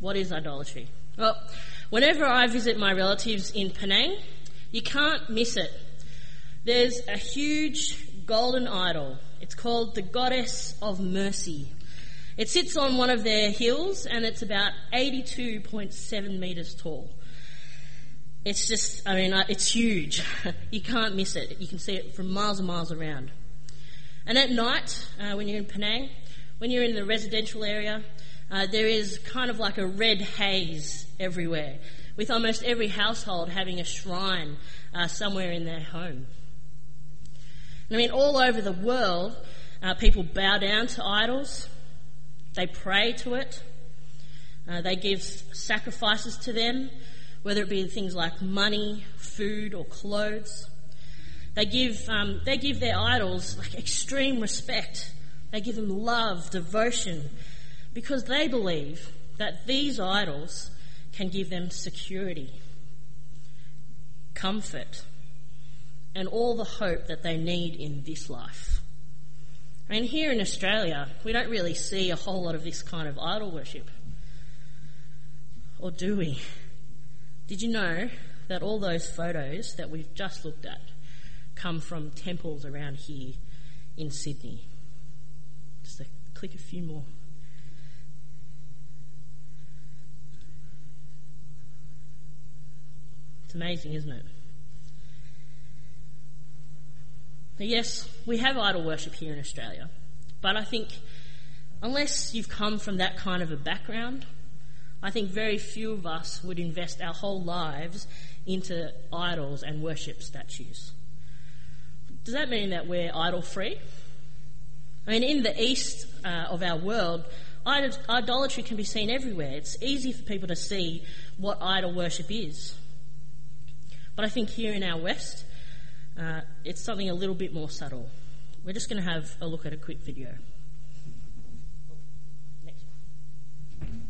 What is idolatry? Well, whenever I visit my relatives in Penang, you can't miss it. There's a huge golden idol. It's called the Goddess of Mercy. It sits on one of their hills and it's about 82.7 metres tall. It's just, it's huge. You can't miss it. You can see it from miles and miles around. And at night, when you're in Penang, when you're in the residential area, there is kind of like a red haze everywhere, with almost every household having a shrine somewhere in their home. And all over the world, people bow down to idols. They pray to it. They give sacrifices to them, whether it be things like money, food, or clothes. They give their idols like extreme respect. They give them love, devotion, because they believe that these idols can give them security, comfort, and all the hope that they need in this life. Here in Australia, we don't really see a whole lot of this kind of idol worship. Or do we? Did you know that all those photos that we've just looked at come from temples around here in Sydney? Just click a few more. It's amazing, isn't it? Now, yes, we have idol worship here in Australia, but I think unless you've come from that kind of a background, I think very few of us would invest our whole lives into idols and worship statues. Does that mean that we're idol-free? In the east of our world, idolatry can be seen everywhere. It's easy for people to see what idol worship is. But I think here in our west, it's something a little bit more subtle. We're just going to have a look at a quick video. Next one.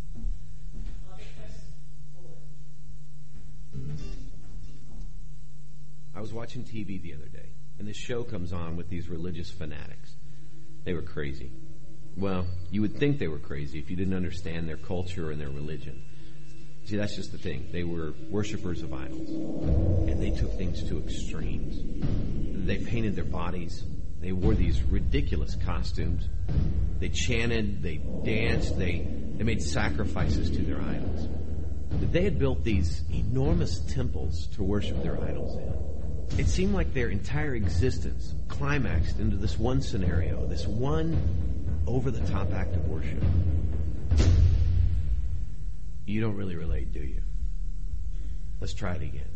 I was watching TV the other day, and this show comes on with these religious fanatics. They were crazy. Well, you would think they were crazy if you didn't understand their culture and their religion. See, that's just the thing. They were worshippers of idols, and they took things to extremes. They painted their bodies. They wore these ridiculous costumes. They chanted. They danced. They made sacrifices to their idols. They had built these enormous temples to worship their idols in. It seemed like their entire existence climaxed into this one scenario, this one over-the-top act of worship. You don't really relate, do you? Let's try it again.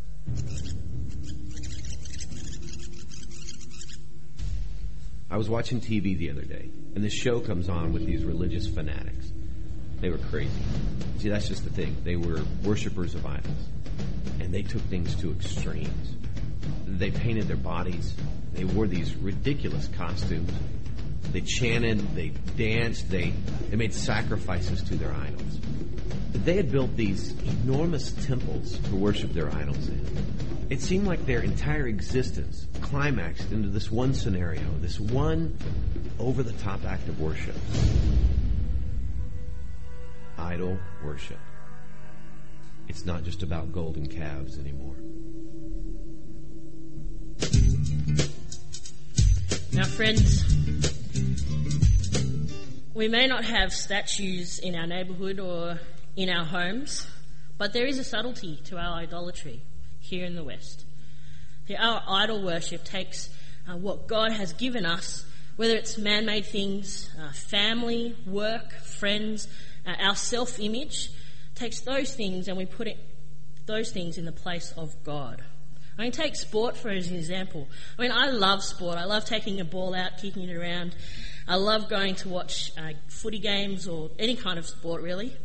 I was watching TV the other day, and this show comes on with these religious fanatics. They were crazy. See, that's just the thing. They were worshippers of idols, and they took things to extremes. They painted their bodies. They wore these ridiculous costumes. They chanted. They danced. They made sacrifices to their idols. They had built these enormous temples to worship their idols in. It seemed like their entire existence climaxed into this one scenario, this one over-the-top act of worship. Idol worship. It's not just about golden calves anymore. Now, friends, we may not have statues in our neighbourhood or in our homes, but there is a subtlety to our idolatry here in the West. Our idol worship takes what God has given us, whether it's man-made things, family, work, friends, our self-image, takes those things and we put those things in the place of God. Take sport for as an example. I love sport. I love taking a ball out, kicking it around. I love going to watch footy games or any kind of sport, really.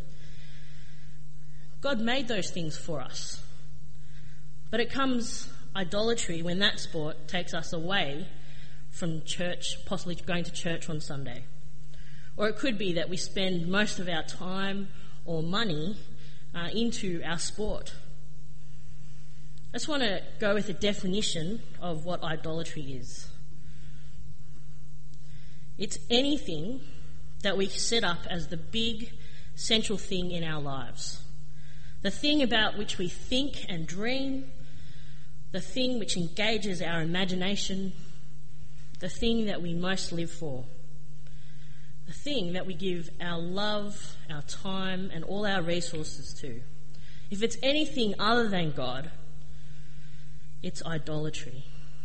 God made those things for us. But it comes idolatry when that sport takes us away from church, possibly going to church on Sunday. Or it could be that we spend most of our time or money into our sport. I just want to go with a definition of what idolatry is. It's anything that we set up as the big, central thing in our lives. The thing about which we think and dream, the thing which engages our imagination, the thing that we most live for, the thing that we give our love, our time, and all our resources to. If it's anything other than God, it's idolatry.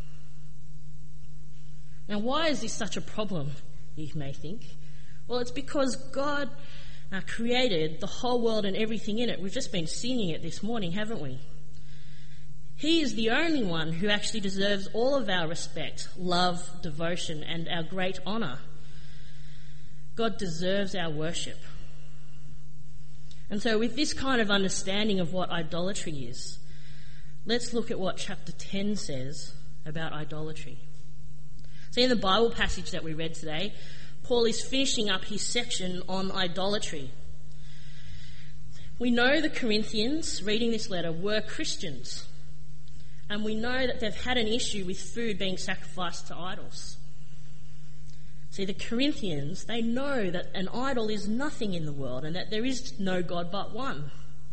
Now, why is this such a problem, you may think? Well, it's because God created the whole world and everything in it. We've just been singing it this morning, haven't we? He is the only one who actually deserves all of our respect, love, devotion, and our great honour. God deserves our worship. And so with this kind of understanding of what idolatry is, let's look at what chapter 10 says about idolatry. So in the Bible passage that we read today, Paul is finishing up his section on idolatry. We know the Corinthians, reading this letter, were Christians. And we know that they've had an issue with food being sacrificed to idols. See, the Corinthians, they know that an idol is nothing in the world and that there is no God but one.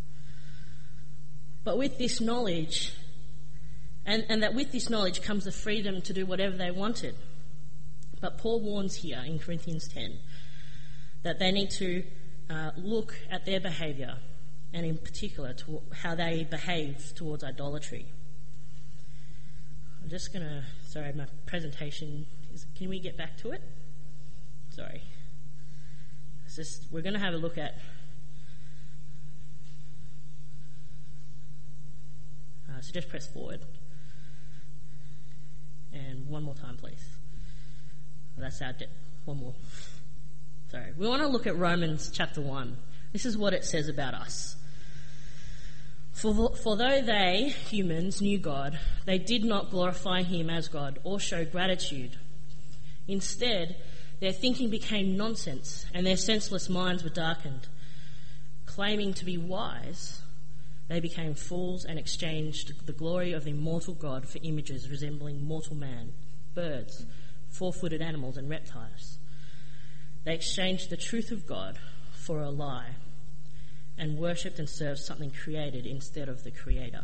But with this knowledge, and that with this knowledge comes the freedom to do whatever they wanted. But Paul warns here in Corinthians 10 that they need to look at their behaviour, and in particular to how they behave towards idolatry. I'm just going to... Sorry, my presentation is... Can we get back to it? Sorry. We're going to have a look at... so just press forward. And one more time, please. That's our one more. Sorry. We want to look at Romans chapter 1. This is what it says about us. For though they, humans, knew God, they did not glorify him as God or show gratitude. Instead, their thinking became nonsense and their senseless minds were darkened. Claiming to be wise, they became fools and exchanged the glory of the immortal God for images resembling mortal man, birds, four-footed animals and reptiles. They exchanged the truth of God for a lie and worshipped and served something created instead of the Creator.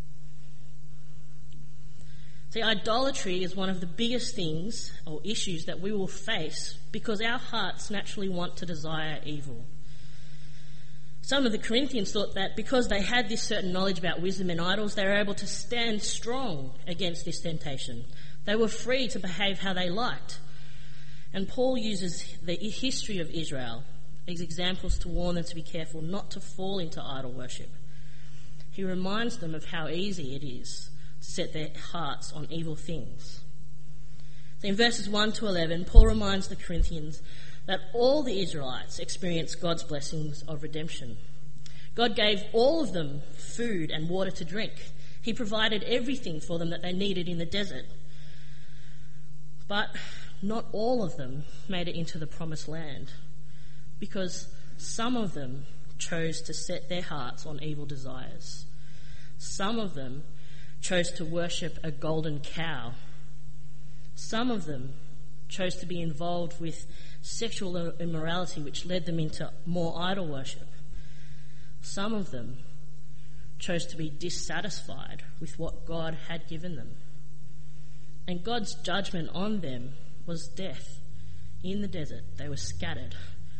See, idolatry is one of the biggest things or issues that we will face because our hearts naturally want to desire evil. Some of the Corinthians thought that because they had this certain knowledge about wisdom and idols, they were able to stand strong against this temptation. They were free to behave how they liked. And Paul uses the history of Israel as examples to warn them to be careful not to fall into idol worship. He reminds them of how easy it is to set their hearts on evil things. So in verses 1 to 11, Paul reminds the Corinthians that all the Israelites experienced God's blessings of redemption. God gave all of them food and water to drink. He provided everything for them that they needed in the desert. But not all of them made it into the promised land because some of them chose to set their hearts on evil desires. Some of them chose to worship a golden cow. Some of them chose to be involved with sexual immorality, which led them into more idol worship. Some of them chose to be dissatisfied with what God had given them. And God's judgment on them was death. In the desert, they were scattered.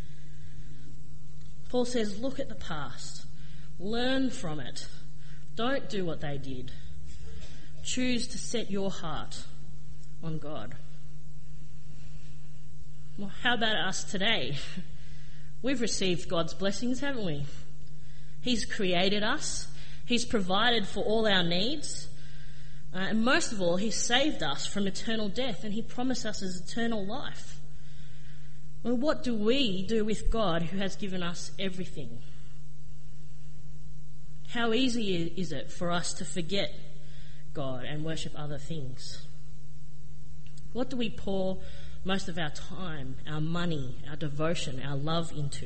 Paul says, look at the past. Learn from it. Don't do what they did. Choose to set your heart on God. Well, how about us today? We've received God's blessings, haven't we? He's created us. He's provided for all our needs. And most of all, he saved us from eternal death and he promised us eternal life. Well, what do we do with God who has given us everything? How easy is it for us to forget God and worship other things? What do we pour most of our time, our money, our devotion, our love into?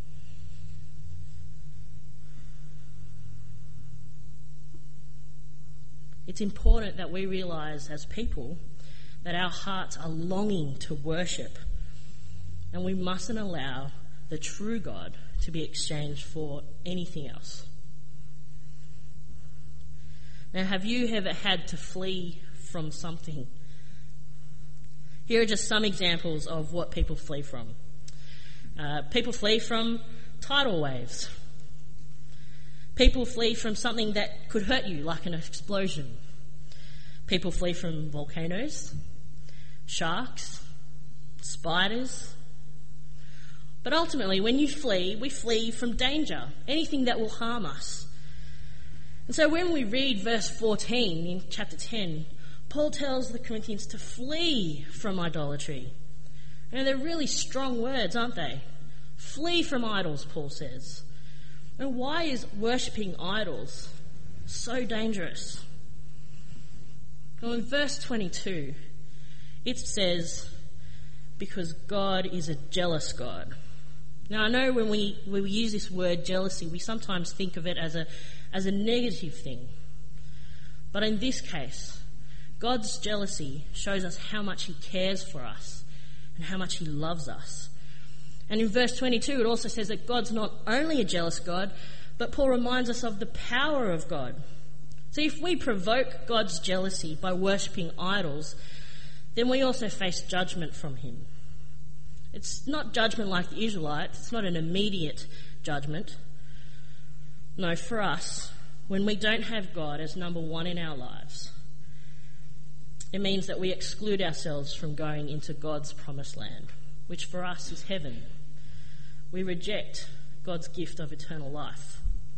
It's important that we realise as people that our hearts are longing to worship, and we mustn't allow the true God, to be exchanged for anything else. Now, have you ever had to flee from something? Here are just some examples of what people flee from. People flee from tidal waves. People flee from something that could hurt you, like an explosion. People flee from volcanoes, sharks, spiders. But ultimately, when you flee, we flee from danger, anything that will harm us. And so when we read verse 14 in chapter 10, Paul tells the Corinthians to flee from idolatry. And they're really strong words, aren't they? Flee from idols, Paul says. And why is worshipping idols so dangerous? Well, in verse 22, it says, because God is a jealous God. Now, I know when we use this word jealousy, we sometimes think of it as a negative thing. But in this case, God's jealousy shows us how much he cares for us and how much he loves us. And in verse 22, it also says that God's not only a jealous God, but Paul reminds us of the power of God. So if we provoke God's jealousy by worshipping idols, then we also face judgment from him. It's not judgment like the Israelites. It's not an immediate judgment. No, for us, when we don't have God as number one in our lives, it means that we exclude ourselves from going into God's promised land, which for us is heaven. We reject God's gift of eternal life.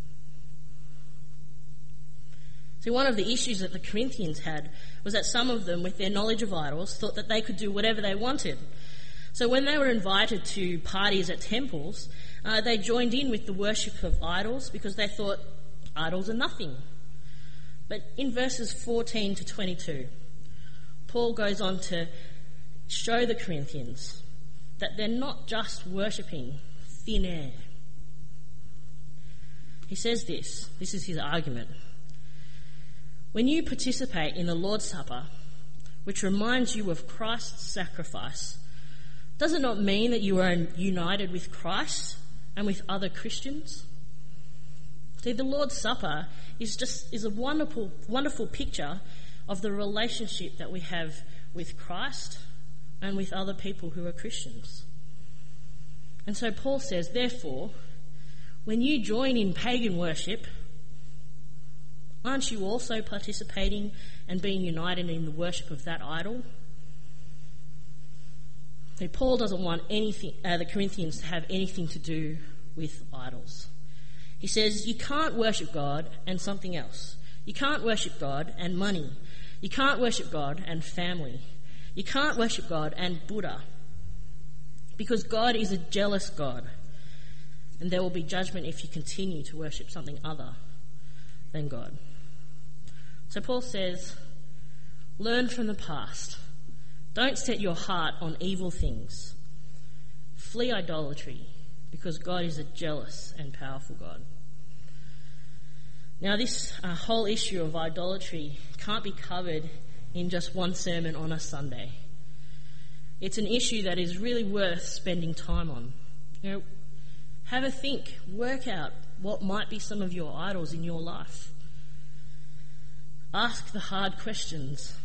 See, one of the issues that the Corinthians had was that some of them, with their knowledge of idols, thought that they could do whatever they wanted. So when they were invited to parties at temples, they joined in with the worship of idols because they thought idols are nothing. But in verses 14 to 22, Paul goes on to show the Corinthians that they're not just worshipping thin air. He says this is his argument. When you participate in the Lord's Supper, which reminds you of Christ's sacrifice, does it not mean that you are united with Christ and with other Christians? See, the Lord's Supper is a wonderful, wonderful picture of the relationship that we have with Christ and with other people who are Christians. And so Paul says, therefore, when you join in pagan worship, aren't you also participating and being united in the worship of that idol? See, Paul doesn't want the Corinthians to have anything to do with idols. He says you can't worship God and something else. You can't worship God and money. You can't worship God and family. You can't worship God and Buddha. Because God is a jealous God. And there will be judgment if you continue to worship something other than God. So Paul says, learn from the past. Don't set your heart on evil things. Flee idolatry, because God is a jealous and powerful God. Now, this whole issue of idolatry can't be covered in just one sermon on a Sunday. It's an issue that is really worth spending time on. Have a think, work out what might be some of your idols in your life. Ask the hard questions.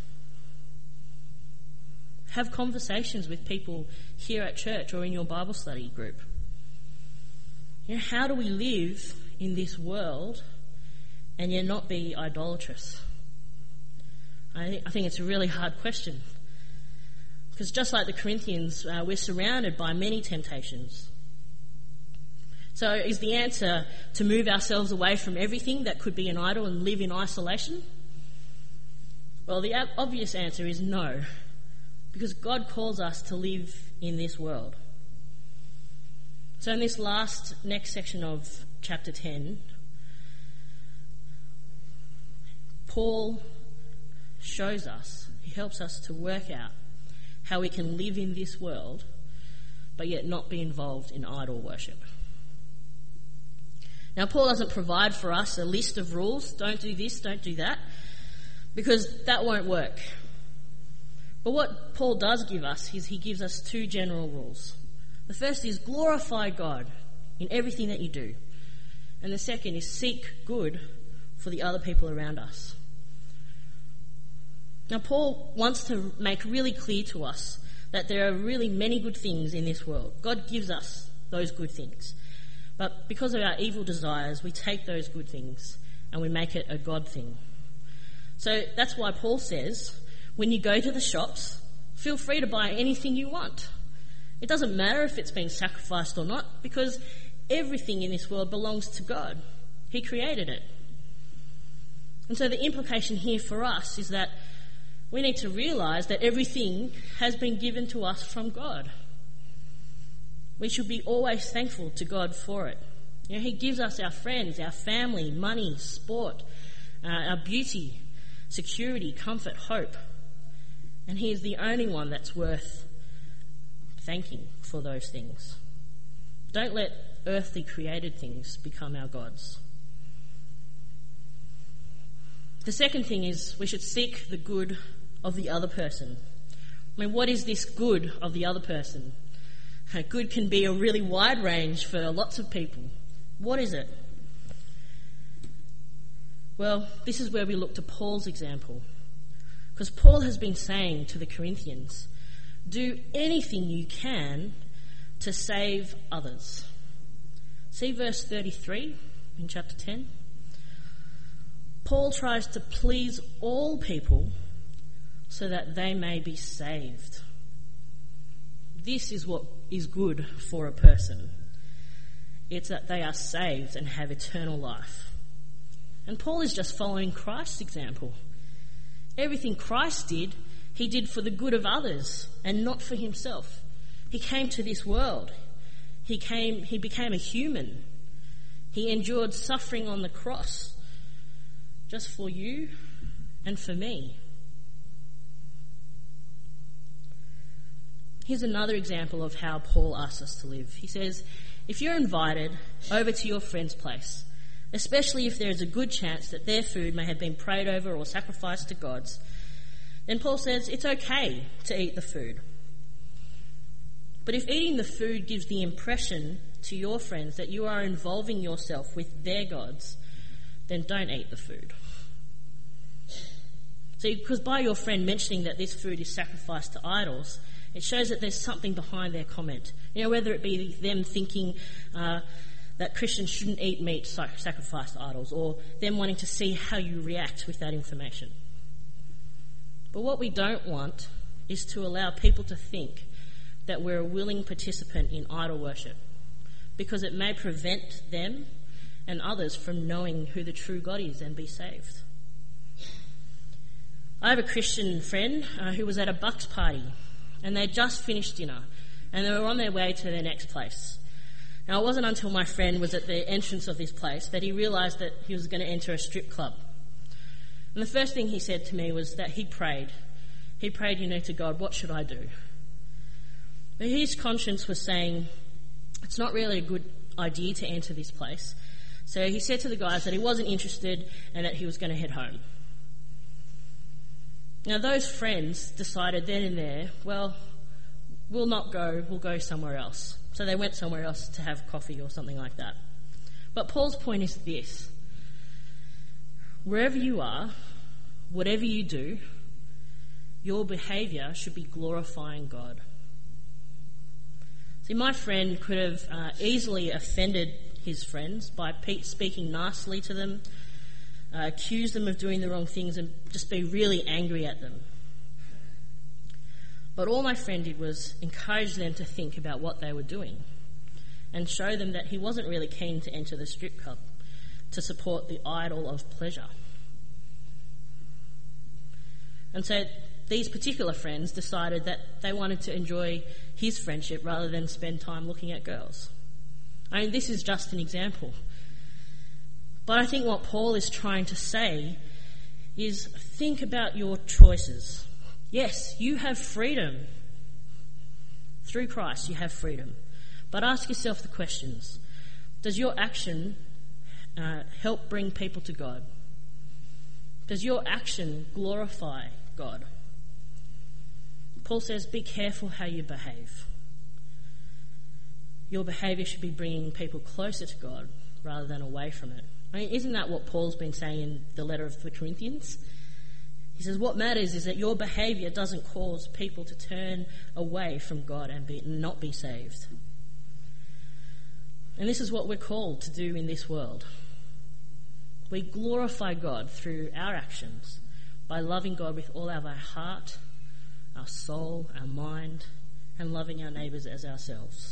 Have conversations with people here at church or in your Bible study group. How do we live in this world and yet not be idolatrous? I think it's a really hard question. Because just like the Corinthians, we're surrounded by many temptations. So is the answer to move ourselves away from everything that could be an idol and live in isolation? Well, the obvious answer is no, because God calls us to live in this world. So in this next section of chapter 10, Paul shows us, he helps us to work out how we can live in this world but yet not be involved in idol worship. Now, Paul doesn't provide for us a list of rules, don't do this, don't do that, because that won't work. But what Paul does give us is he gives us two general rules. The first is glorify God in everything that you do. And the second is seek good for the other people around us. Now, Paul wants to make really clear to us that there are really many good things in this world. God gives us those good things. But because of our evil desires, we take those good things and we make it a God thing. So that's why Paul says, when you go to the shops, feel free to buy anything you want. It doesn't matter if it's been sacrificed or not, because everything in this world belongs to God. He created it. And so the implication here for us is that we need to realise that everything has been given to us from God. We should be always thankful to God for it. You know, He gives us our friends, our family, money, sport, our beauty, security, comfort, hope. And He is the only one that's worth thanking for those things. Don't let earthly created things become our gods. The second thing is we should seek the good of the other person. I mean, what is this good of the other person? Good can be a really wide range for lots of people. What is it? Well, this is where we look to Paul's example. Because Paul has been saying to the Corinthians, do anything you can to save others. See verse 33 in chapter 10. Paul tries to please all people so that they may be saved. This is what is good for a person. It's that they are saved and have eternal life. And Paul is just following Christ's example. Everything Christ did, He did for the good of others and not for Himself. He came to this world. He became a human. He endured suffering on the cross just for you and for me. Here's another example of how Paul asks us to live. He says, if you're invited over to your friend's place, especially if there is a good chance that their food may have been prayed over or sacrificed to gods, then Paul says it's okay to eat the food. But if eating the food gives the impression to your friends that you are involving yourself with their gods, then don't eat the food. See, because by your friend mentioning that this food is sacrificed to idols, it shows that there's something behind their comment. You know, whether it be them thinking that Christians shouldn't eat meat sacrificed to idols, or them wanting to see how you react with that information. But what we don't want is to allow people to think that we're a willing participant in idol worship, because it may prevent them and others from knowing who the true God is and be saved. I have a Christian friend who was at a Bucks party, and they'd just finished dinner, and they were on their way to their next place. Now, it wasn't until my friend was at the entrance of this place that he realised that he was going to enter a strip club. And the first thing he said to me was that he prayed. He prayed, to God, what should I do? But his conscience was saying, it's not really a good idea to enter this place. So he said to the guys that he wasn't interested and that he was going to head home. Now, those friends decided then and there, well, we'll not go, we'll go somewhere else. So they went somewhere else to have coffee or something like that. But Paul's point is this. Wherever you are, whatever you do, your behaviour should be glorifying God. See, my friend could have easily offended his friends by speaking nicely to them, accuse them of doing the wrong things, and just be really angry at them. But all my friend did was encourage them to think about what they were doing and show them that he wasn't really keen to enter the strip club to support the idol of pleasure. And so these particular friends decided that they wanted to enjoy his friendship rather than spend time looking at girls. I mean, this is just an example. But I think what Paul is trying to say is think about your choices. Yes, you have freedom. Through Christ, you have freedom. But ask yourself the questions. Does your action help bring people to God? Does your action glorify God? Paul says, be careful how you behave. your behaviour should be bringing people closer to God rather than away from it. I mean, isn't that what Paul's been saying in the letter of the Corinthians? He says what matters is that your behaviour doesn't cause people to turn away from God and not be saved. And this is what we're called to do in this world. We glorify God through our actions by loving God with all of our heart, our soul, our mind, and loving our neighbours as ourselves.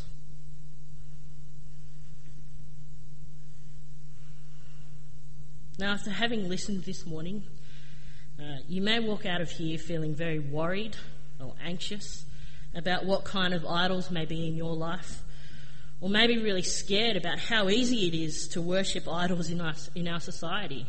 Now, after having listened this morning, you may walk out of here feeling very worried or anxious about what kind of idols may be in your life, or maybe really scared about how easy it is to worship idols in our society.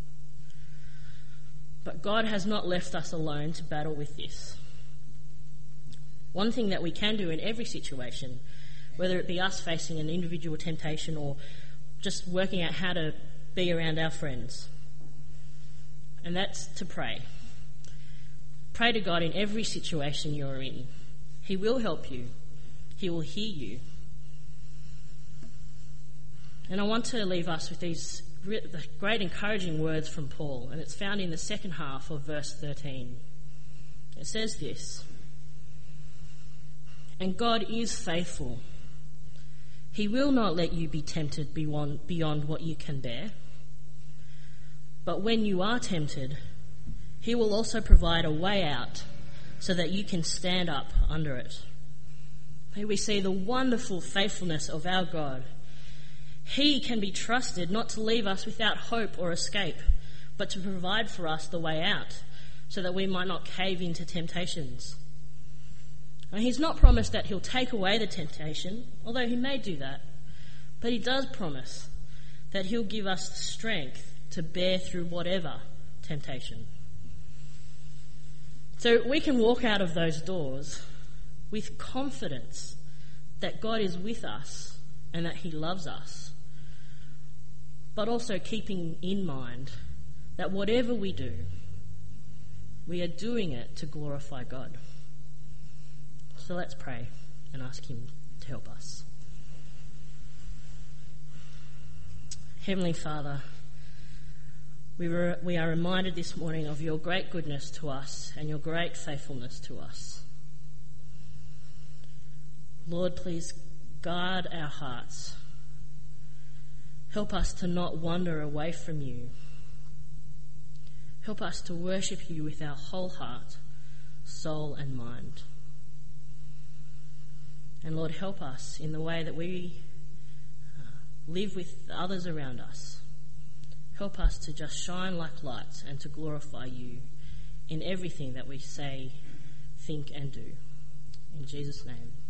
But God has not left us alone to battle with this. One thing that we can do in every situation, whether it be us facing an individual temptation or just working out how to be around our friends, and that's to pray. Pray to God in every situation you're in. He will help you. He will hear you. And I want to leave us with these great encouraging words from Paul, and it's found in the second half of verse 13. It says this: "And God is faithful. He will not let you be tempted beyond what you can bear. But when you are tempted, he will also provide a way out so that you can stand up under it." Here we see the wonderful faithfulness of our God. He can be trusted not to leave us without hope or escape, but to provide for us the way out so that we might not cave into temptations. And he's not promised that he'll take away the temptation, although he may do that, but he does promise that he'll give us the strength to bear through whatever temptation. So we can walk out of those doors with confidence that God is with us and that he loves us, but also keeping in mind that whatever we do, we are doing it to glorify God. So let's pray and ask him to help us. Heavenly Father, we are reminded this morning of your great goodness to us and your great faithfulness to us. Lord, please guard our hearts. Help us to not wander away from you. Help us to worship you with our whole heart, soul and mind. And Lord, help us in the way that we live with others around us. Help us to just shine like lights and to glorify you in everything that we say, think and do. In Jesus' name.